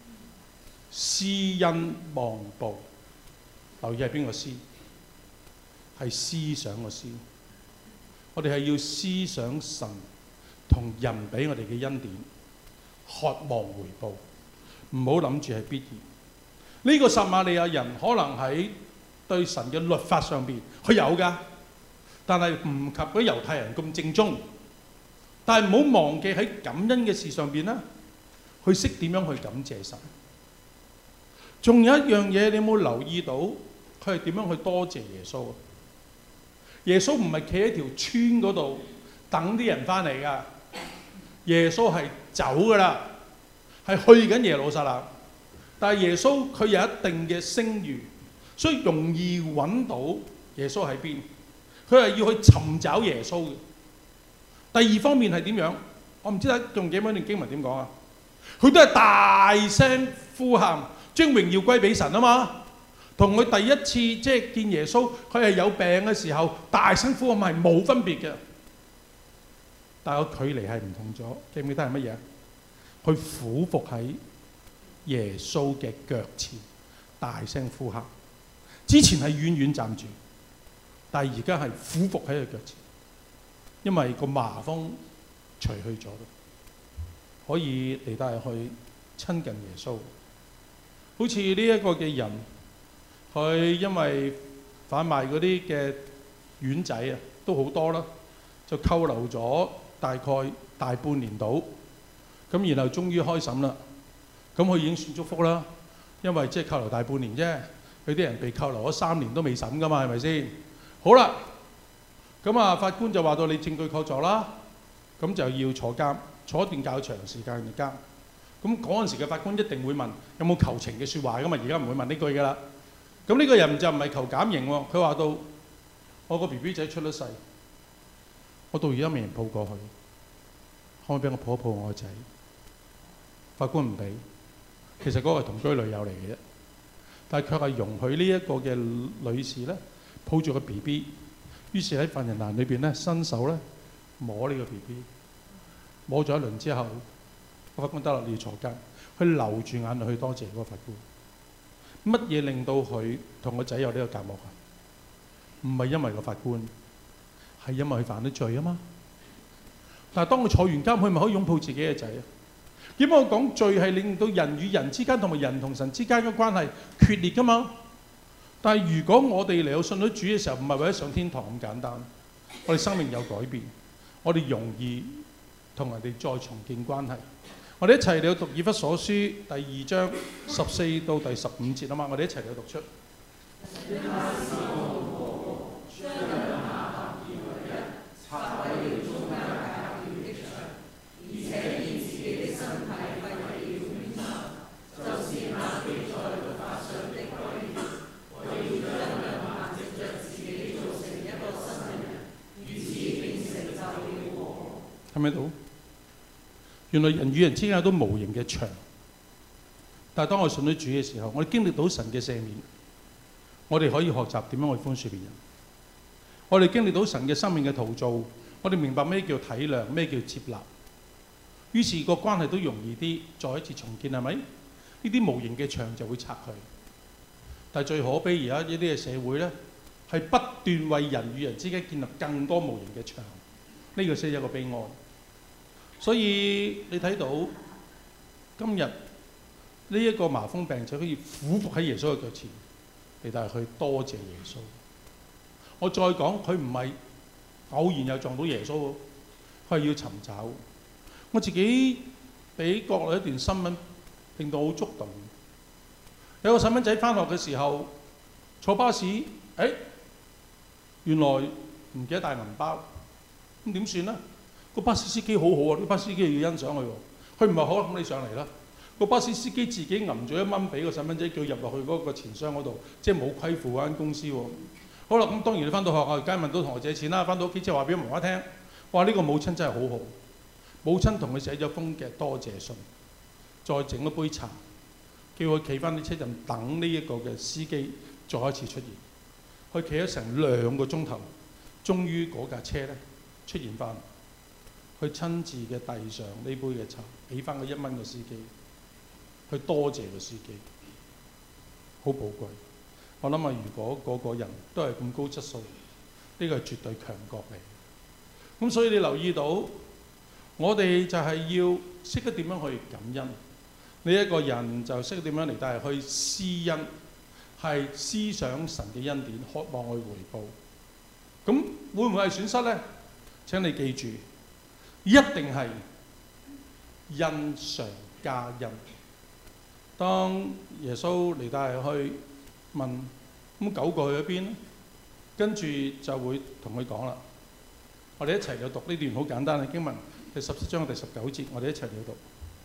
施恩忘報，留意係邊個施？係思想個思。我哋係要思想神同人俾我哋嘅恩典，渴望回報，唔好諗住係必然。呢、這個撒瑪利亞人可能喺對神嘅律法上邊，佢有㗎，但係唔及嗰啲猶太人咁正宗。但係唔好忘記喺感恩嘅事上邊咧，佢識點樣去感謝神。仲有一樣嘢，你有冇留意到佢係點樣去多謝耶穌？耶穌唔係企喺條村嗰度等啲人翻嚟㗎，耶穌係走㗎啦，係去緊耶路撒冷。但係耶穌佢有一定嘅聲譽，所以容易揾到耶穌喺邊。佢係要去尋找耶穌嘅。第二方面係點樣？我唔知得用幾蚊段經文點講啊？佢都係大聲呼喊，將榮耀歸俾神啊嘛。同佢第一次即係見耶穌，佢係有病嘅時候，大聲呼喊係冇分別嘅，但係個距離係唔同咗。記唔記得係乜嘢？佢俯伏喺耶穌嘅腳前，大聲呼喊。之前係遠遠站住，但係而家係俯伏喺佢腳前，因為個麻風除去咗，可以嚟帶去親近耶穌。好似呢一個嘅人。佢因為販賣嗰啲嘅丸仔啊，都好多啦，就扣留咗大概大半年到，咁然後終於開審啦。咁佢已經算祝福啦，因為即係扣留大半年啫。佢啲人被扣留咗三年都未審噶嘛，係咪先？好啦，咁啊法官就話到你證據確鑿啦，咁就要坐監，坐一段較長時間嘅監。咁嗰陣時嘅法官一定會問有冇求情嘅説話噶嘛，而家唔會問呢句㗎啦。咁呢個人就唔係求減刑喎，佢話到我個 B B 仔出咗世，我到而家未人抱過去，可唔可以俾我抱一抱我個仔？法官唔俾，其實嗰個係同居女友嚟嘅啫，但係卻係容許呢一個嘅女士咧抱住個 B B， 於是喺犯人欄裏邊咧伸手咧摸呢個 B B， 摸咗一輪之後，個法官得啦，你要坐監，佢流住眼淚去多謝嗰個法官。乜嘢令到佢同個仔有呢個隔膜啊？唔係因為個法官，係因為佢犯咗罪啊嘛。但係當佢坐完監，佢咪可以擁抱自己嘅仔啊？點解我講罪係令到人與人之間同埋人同神之間嘅關係決裂㗎嘛？但係如果我哋嚟到信咗主嘅時候，唔係為咗上天堂咁簡單，我哋生命有改變，我哋容易同人哋再重建關係。我哋一齊嚟到讀以弗所書第二章十四到第十五節啊嘛，我哋一齊嚟到讀出。喺咪度？ 原來人與人之間有都無形嘅牆。但係當我信咗主嘅時候，我哋經歷到神嘅赦免，我哋可以學習點樣去寬恕別人。我哋經歷到神嘅生命嘅陶造，我哋明白咩叫體諒，咩叫接納。於是個關係都容易啲，再一次重建，係咪？呢啲無形嘅牆就會拆去。但係最可悲而家呢啲嘅社會呢，係不斷為人與人之間建立更多無形嘅牆，呢、這個先係一個悲哀。所以你睇到今日呢一個麻風病者可以俯伏喺耶穌嘅腳前，嚟但係去多謝耶穌。我再講，佢唔係偶然又撞到耶穌，佢係要尋找。我自己俾國內一段新聞令到好觸動。有個細蚊仔返學嘅時候坐巴士，誒、哎、原來唔記得帶銀包，咁點算呢？個巴士司機好好啊，啲巴士司機要欣賞佢喎。佢唔係好咁你上嚟啦。個巴士司機自己揞咗一蚊俾個細蚊仔，叫入落去嗰個錢箱嗰度，即係冇虧負嗰間公司喎。好啦，咁當然你返到學校，梗係問到同學借錢啦。返到屋企之後話俾媽媽聽，哇！呢、這個母親真係好好，母親同佢寫咗封嘅多謝信，再整一杯茶，叫佢企翻啲車站等呢一個嘅司機再一次出現。佢企咗成兩個鐘頭，終於嗰架車咧出現翻，佢親自嘅遞上呢杯嘅茶，俾翻個一蚊嘅司機，去多謝個司機，好寶貴。我諗啊，如果個個人都係咁高質素，呢個係絕對強國嚟。咁所以你留意到，我哋就係要識得點樣去感恩。你一個人就識得點樣嚟，但係去施恩，係思想神嘅恩典，渴望去回報。咁會唔會係損失呢？請你記住，一定係恩上加恩。當耶穌嚟帶去問咁九個去咗邊咧，跟住就會同佢講啦。我哋一齊嚟讀呢段好簡單嘅經文，第十七章嘅第十九節，我哋一齊嚟讀。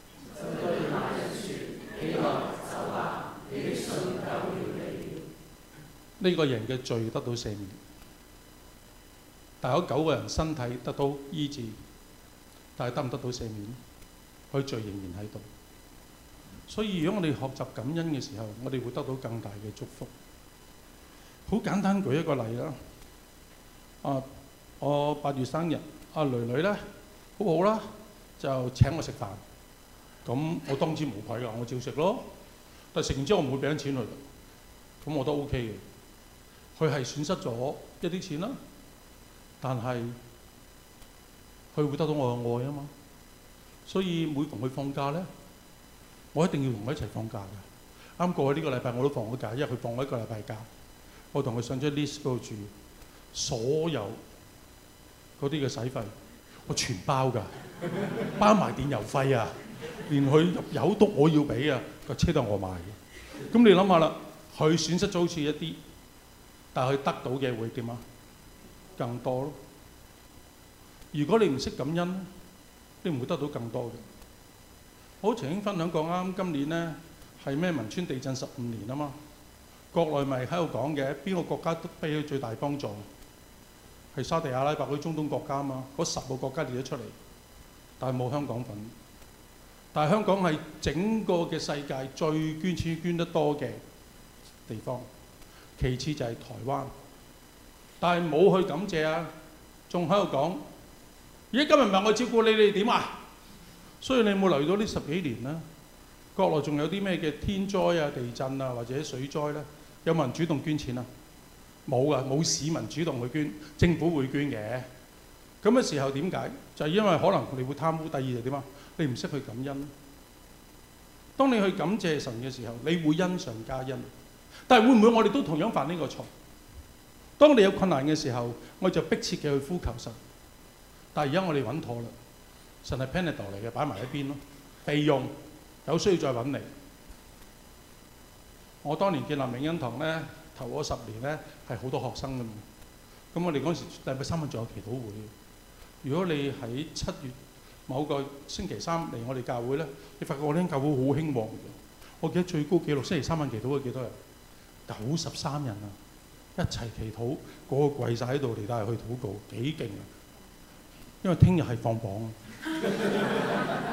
呢個人嘅罪得到赦免，但係嗰九個人身體得到醫治，但係得唔得到赦免？佢罪仍然喺度。所以如果我哋學習感恩嘅時候，我哋會得到更大嘅祝福。好簡單舉一個例啦。啊，我八月生日，阿囡囡咧好好啦，就請我食飯。咁我當之無愧㗎，我照食咯。但係食完之後我唔會俾緊錢佢㗎，咁我都 O K 嘅。佢係損失咗一啲錢啦，但係佢會得到我嘅愛啊嘛。所以每逢佢放假咧，我一定要同佢一齊放假嘅。啱過去呢個禮拜我都放咗假，因為佢放咗一個禮拜假。我同佢上咗 list 嗰度住，所有嗰啲嘅使費我全包㗎，包埋電油費啊，連佢入油都我要俾啊，個車都係我買嘅。咁你諗下啦，佢損失咗好似一啲，但係佢得到嘅會點啊？更多咯。如果你唔識感恩，你唔會得到更多嘅。我曾經分享過，啱今年咧係咩汶川地震十五年啊嘛，國內咪喺度講嘅，邊個國家都俾佢最大幫助，係沙地阿拉伯嗰啲中東國家啊嘛，嗰十個國家列咗出嚟，但係冇香港份。但係香港係整個嘅世界最捐錢捐得多嘅地方，其次就係台灣，但係冇去感謝啊，仲喺度講，而家今日唔係我照顧你，你哋點啊？所以你有冇留意到呢十幾年咧，國內仲有啲咩嘅天災啊、地震啊或者水災咧，有冇人主動捐錢啊？冇噶，冇市民主動去捐，政府會捐嘅。咁嘅時候點解？就係因為可能你會貪污。第二就點啊？你唔識去感恩。當你去感謝神嘅時候，你會恩上加恩。但係會唔會我哋都同樣犯呢個錯？當你有困難嘅時候，我就迫切嘅去呼求神。但係而家我哋穩妥啦，神係 Panadol 嚟嘅，擺埋一邊咯，備用，有需要再揾你。我當年建立明恩堂咧，頭嗰十年咧係好多學生㗎嘛。咁我哋嗰陣時禮拜三晚仲有祈禱會。如果你喺七月某個星期三嚟我哋教會咧，你發覺我哋教會好興旺嘅。我記得最高紀錄星期三晚祈禱會幾多人？九十三人啊！一齊祈禱，個個跪晒喺度嚟帶佢去禱告，幾勁啊！因為聽日係放榜啊！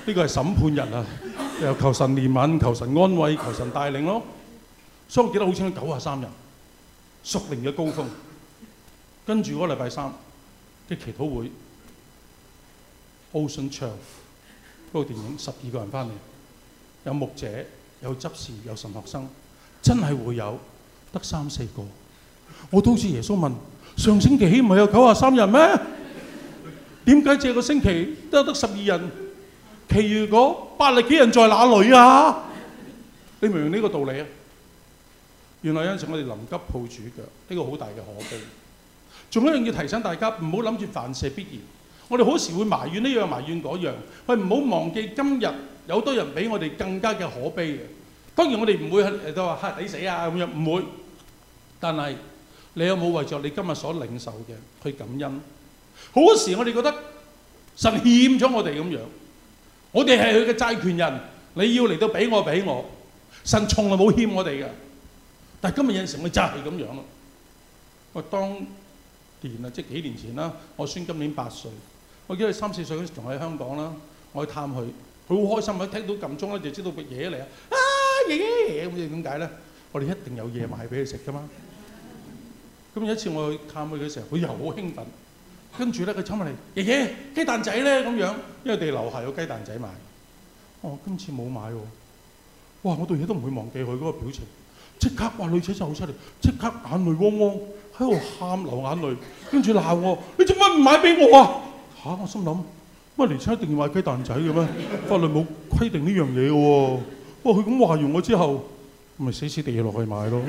呢個係審判日啊！又求神憐憫、求神安慰、求神帶領咯。所以我記得好清楚，九十三人屬靈嘅高峰。跟住嗰個禮拜三嘅祈禱會 ，Ocean Twelve 嗰個電影，十二個人翻嚟，有牧者、有執事、有神學生，真係會有得三四個。我都好似耶穌問：上星期唔係有九十三人咩？點解這個星期得得十二人？其餘嗰八十幾人在哪裏啊？你明唔明呢個道理啊？原來有陣時我哋臨急抱主腳，呢個好大嘅可悲。仲有一樣要提醒大家，唔好諗住凡事必然。我哋好時會埋怨呢樣埋怨嗰樣，喂，唔好忘記今日有好多人比我哋更加嘅可悲嘅。當然我哋唔會誒都話嚇抵死啊咁樣，唔會。但係你有冇為咗你今日所領受嘅去感恩？好多時我哋覺得神欠咗我哋咁樣。我哋係佢嘅債權人，你要嚟到俾我俾我，神從來冇欠我哋嘅。但係今日有陣時我就係咁樣咯。我當年啊，即係幾年前啦，我孫今年八歲，我記得佢三四歲嗰時仲喺香港啦，我去探佢，佢好開心啊！聽到撳鐘咧就知道個爺嚟啊！啊爺爺咁，點解咧？我哋一定有嘢買俾佢食噶嘛。咁有一次我去探佢嘅時候，佢又好興奮。跟住咧，佢衝埋嚟，爺爺雞蛋仔咧咁樣，因為我哋樓下有雞蛋仔賣。哦，今次冇買喎。哇！我到而家都唔會忘記佢嗰個表情，即刻哇女仔真係好犀利，即刻眼淚汪汪喺度喊流眼淚，跟住鬧我：你做乜唔買俾我啊？嚇、啊！我心諗乜年青一定要買雞蛋仔嘅咩？法律冇規定呢樣嘢嘅喎。哇！佢咁話完我之後，咪死死地落去買咯。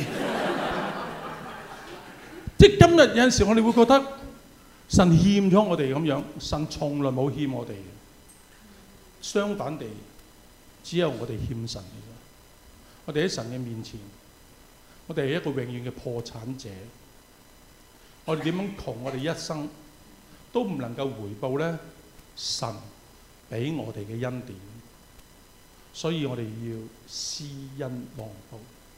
即係今日有陣時，我哋會覺得神欠咗我哋咁樣，神從來冇欠我哋。相反地，只有我哋欠神嘅啫。我哋喺神嘅面前，我哋係一個永遠嘅破產者。我哋點樣窮，我哋一生都唔能夠回報咧神俾我哋嘅恩典。所以我哋要施恩忘報。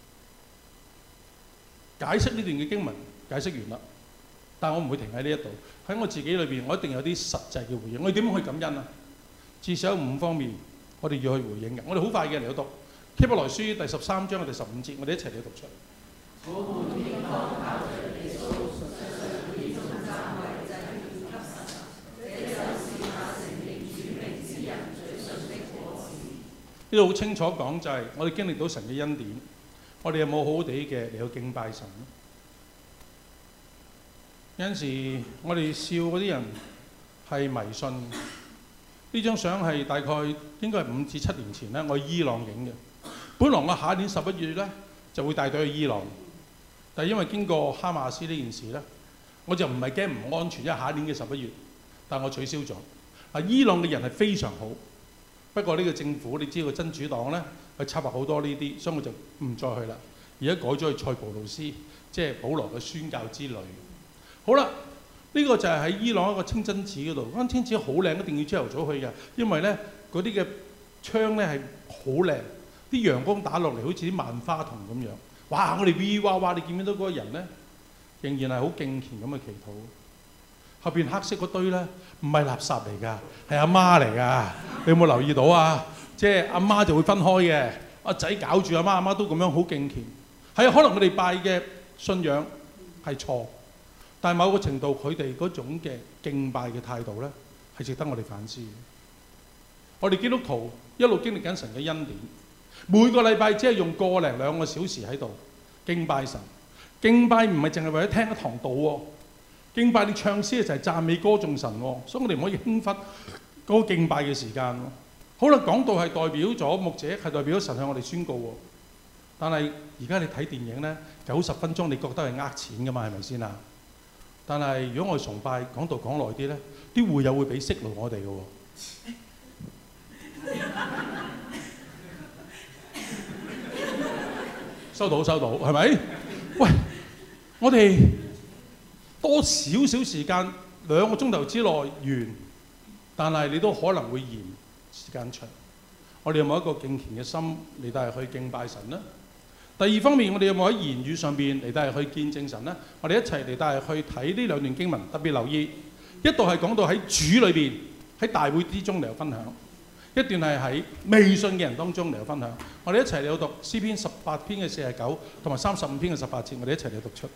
解釋呢段嘅經文，解釋完啦。但我唔會停喺呢一度，喺我自己裏邊，我一定有啲實際嘅回應。我哋點樣去感恩啊？至少有五方面，我哋要去回應嘅。我哋好快嘅嚟到讀希伯來書第十三章嘅第十五節，我哋一齊嚟讀出嚟。呢度好清楚講就係我哋經歷到神嘅恩典，我哋有冇好好地嘅嚟到敬拜神？有陣時我哋笑嗰啲人係迷信。呢張相係大概應該係五至七年前咧，我喺伊朗影嘅。本來我下一年十一月咧就會帶隊去伊朗，但係因為經過哈馬斯呢件事咧，我就唔係驚唔安全，因為下一年嘅十一月，但我取消咗。嗱，伊朗嘅人係非常好，不過呢個政府你知道真主黨咧，佢策劃好多呢啲，所以我就唔再去啦。而家改咗去塞浦路斯，即係保羅嘅宣教之旅。好啦，呢、這個就係喺伊朗一個清真寺嗰度，嗰間清真寺好靚，一定要朝頭早去嘅，因為咧嗰啲嘅窗咧係好靚，啲陽光打落嚟好似啲萬花筒咁樣。哇！我哋 V 哇哇，你見唔見到嗰個人咧，仍然係好敬虔咁嘅祈禱。後邊黑色嗰堆咧，唔係垃圾嚟㗎，係阿媽嚟㗎。你有冇留意到啊？即係阿媽就會分開嘅，阿仔搞住阿媽，阿媽都咁樣好敬虔。係啊，可能我哋拜嘅信仰係錯。但係某個程度，佢哋嗰種嘅敬拜嘅態度咧，係值得我哋反思嘅。我哋基督徒一路經歷緊神嘅恩典，每個禮拜只係用個零兩個小時喺度敬拜神。敬拜唔係淨係為咗聽一堂道喎，敬拜你唱詩就係讚美歌頌神喎，所以我哋唔可以輕忽嗰個敬拜嘅時間喎。好啦，講道係代表咗牧者，係代表咗神向我哋宣告喎。但係而家你睇電影咧，九十分鐘你覺得係呃錢㗎嘛？係咪先啊？但係如果我哋崇拜講道講耐啲咧，啲會友會俾息怒我哋嘅喎。收到收到，係咪？喂，我哋多少少時間兩個鐘頭之內完，但係你都可能會嫌時間長。我哋有冇一個敬虔嘅心嚟到係去敬拜神呢？第二方面，我哋有冇喺言語上邊嚟到係去見證神呢？我哋一齊嚟到係去睇呢兩段經文，特別留意一度係講到喺主裏邊喺大會之中嚟分享， 一段係喺未信嘅人當中嚟到分享。我哋一齊嚟到讀詩篇十八篇嘅四十九同埋三十五篇嘅十八節，我哋一齊嚟讀出。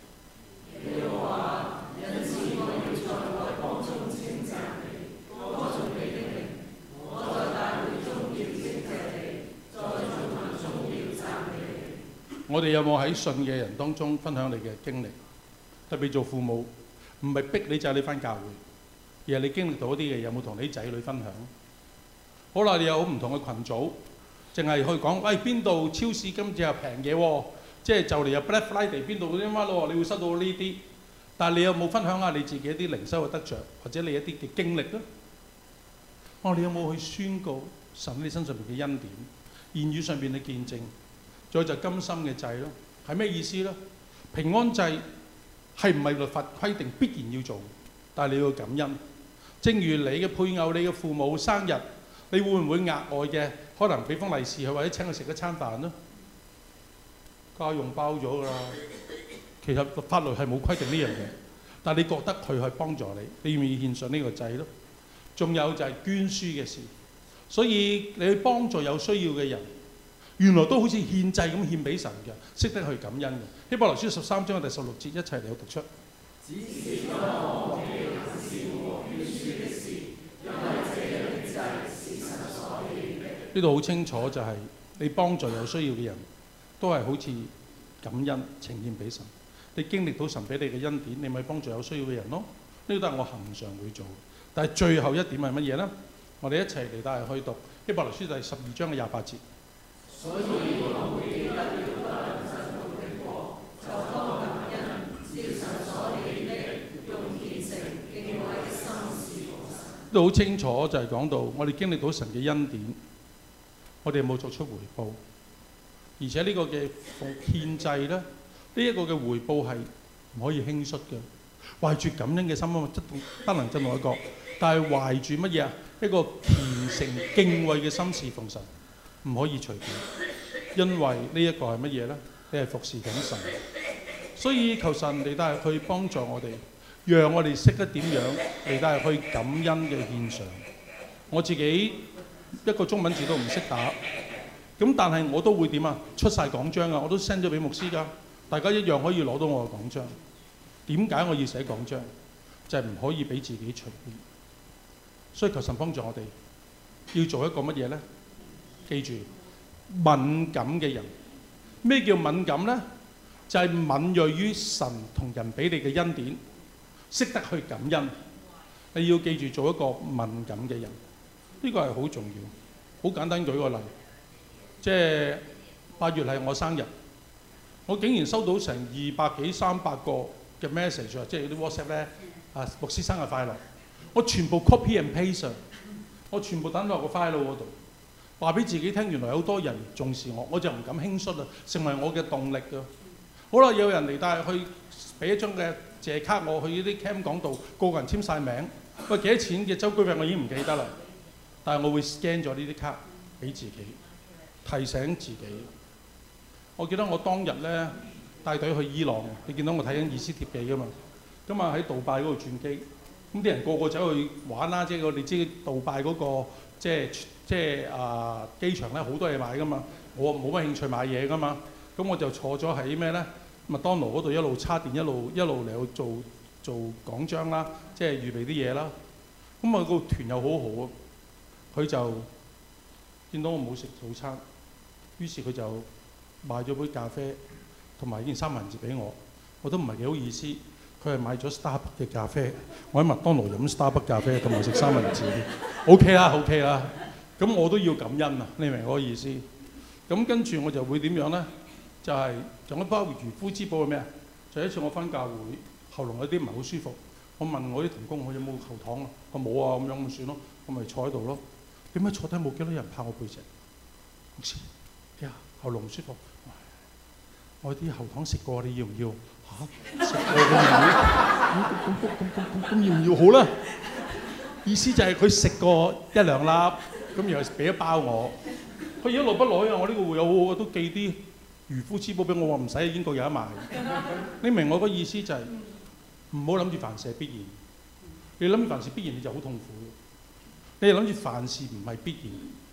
我哋有冇喺信嘅人當中分享你嘅經歷？特別做父母，唔係逼你仔女翻教會，而係你經歷到啲嘢，有冇同你仔女分享？好啦，你有好唔同嘅群組，淨係去講，喂，邊度超市今次又平嘢喎，即係就嚟有 Black Friday 邊度嗰啲乜咯，你會收到呢啲。但係你有冇分享下你自己一啲靈修嘅得着，或者你一啲嘅經歷咧？哦，你有冇去宣告神喺你身上邊嘅恩典，言語上邊嘅見證？再就甘心嘅祭咯，係咩意思咧？平安祭係唔係律法規定必然要做？但係你要感恩。正如你嘅配偶、你嘅父母生日，你會唔會額外嘅可能俾封利是佢，或者請佢食一餐飯咧？家用包咗㗎啦。其實法律係冇規定呢樣嘢，但係你覺得佢係幫助你，你願唔願意獻上呢個祭咯？仲有就係捐輸嘅事，所以你去幫助有需要嘅人，原來都好似獻祭咁獻俾神嘅，識得去感恩嘅。希伯來書十三章嘅第十六節，一齊嚟讀出。只是不忘記行善和捐輸嘅事，因為這樣嘅祭是神所喜悅的。呢度好清楚就係、是、你幫助有需要嘅人，都係好似感恩呈獻俾神。你經歷到神俾你嘅恩典，你咪幫助有需要嘅人咯。呢個都係我恒常會做。但係最後一點係乜嘢呢？我哋一齊嚟帶去讀希伯來書第十二章嘅廿八節。所以我會記得要不能神道的過，就當感恩，照神所喜的，用虔誠敬畏的心侍奉神。都好清楚就係講到我哋經歷到神嘅恩典，我哋有冇作出回報？而且呢個嘅奉獻祭咧，呢、這、一個嘅回報係唔可以輕率嘅，懷住感恩嘅心啊，則不能進到一個，但係懷住乜嘢啊？一個虔誠敬畏嘅心侍奉神。唔可以隨便，因為呢一個係乜嘢呢？你係服侍緊神，所以求神嚟帶去幫助我哋，讓我哋識得點樣嚟帶去感恩嘅獻上。我自己一個中文字都唔識打，咁但係我都會點啊？出晒講章啊！我都 send 咗俾牧師㗎，大家一樣可以攞到我嘅講章。點解我要寫講章？就係、是、唔可以俾自己隨便。所以求神幫助我哋，要做一個乜嘢呢？記住，敏感嘅人，咩叫敏感呢？就係、是、敏鋭於神同人俾你嘅恩典，識得去感恩。你要記住做一個敏感嘅人，呢、這個係好重要。好簡單，舉個例，即係八月係我生日，我竟然收到成二百幾三百個嘅 message 啊，即係啲 WhatsApp 咧啊，牧師生日快樂，我全部 copy and paste， 我全部等落個 file 嗰度。話俾自己聽，原來有好多人重視我，我就唔敢輕率啊，成為我嘅動力啊。好啦，有人嚟帶去俾一張嘅謝卡我，去呢啲 camp 講道，個個人簽晒名。喂，幾多錢嘅周居費我已經唔記得啦，但係我會 scan 咗呢啲卡俾自己，提醒自己。我記得我當日咧帶隊去伊朗，你見到我睇緊《以斯帖記》㗎嘛？咁啊喺杜拜嗰度轉機，咁啲人個個走去玩啦，即係我哋知杜拜嗰個即係。即係啊，機場咧好多嘢買噶嘛，我冇乜興趣買嘢噶嘛，咁我就坐咗喺咩咧麥當勞嗰度一路叉電一路一路嚟去做做講章啦，即係預備啲嘢啦。咁啊個團又好好啊，佢就見到我冇食早餐，於是佢就買咗杯咖啡同埋件三文治俾我，我都唔係幾好意思。佢係買咗 Starbucks 嘅咖啡，我喺麥當勞飲 Starbucks 咖啡同埋食三文治，OK 啦 OK 啦。咁我都要感恩啊！你明我個意思？咁跟住我就會點樣咧？就係仲一包漁夫之寶係咩啊？就一次我翻教會，喉嚨有啲唔係好舒服，我問我啲同工我有冇喉糖啊？我冇啊，咁樣咪算咯，我咪坐喺度咯。點解坐低冇幾多人拍我背脊？牧師，哎呀，喉嚨唔舒服，我啲喉糖食過，你要唔要？嚇，食過你要？咁咁咁咁咁咁要唔要好啦？意思就係佢食過一兩粒。咁然後俾一包我，佢而家來不來啊？我呢個會友好都寄啲漁夫之寶俾我，話唔使，英國有得賣。你明我個意思就係唔好諗住凡事係必然，你諗住凡事必然你就好痛苦。你諗住凡事唔係必然，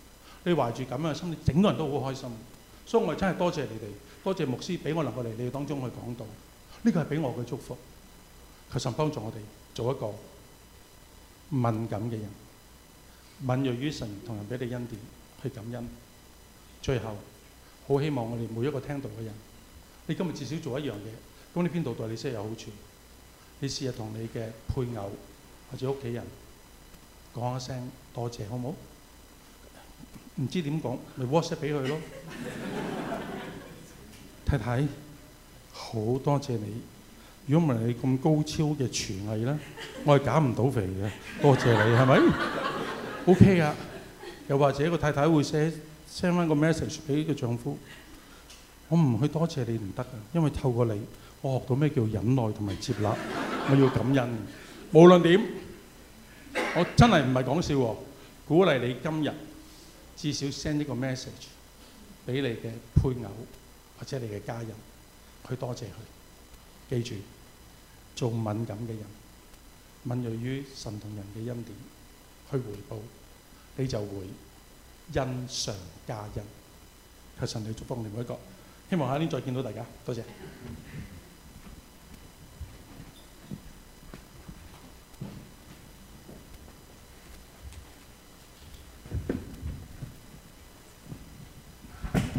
你懷住咁樣嘅心，你整個人都好開心。所以我真係多謝你哋，多謝牧師俾我能夠嚟你哋當中去講道，呢個係俾我嘅祝福。求神幫助我哋做一個敏感嘅人，敏鋭於神同人俾你恩典去感恩。最後，好希望我哋每一個聽到嘅人，你今日至少做一樣嘢，咁你邊度對你先有好處？你試下同你嘅配偶或者屋企人講一聲多謝，好唔好？唔知點講，咪 WhatsApp 俾佢咯。太太，好多謝你。如果唔係你咁高超嘅廚藝咧，我係減唔到肥嘅。多謝你，係咪 ？OK 啊。又或者個太太會寫 send 翻個 message 俾個丈夫，我唔去多謝你唔得啊，因為透過你，我學到咩叫忍耐同埋接納，我要感恩。無論點，我真係唔係講笑喎，鼓勵你今日至少 send 一個 message 俾你嘅配偶或者你嘅家人，去多謝佢。記住，做敏感嘅人，敏鋭於神同人嘅恩典，去回報，你就會恩上加恩。求神你祝福你每一個，希望下一年再見到大家，多謝。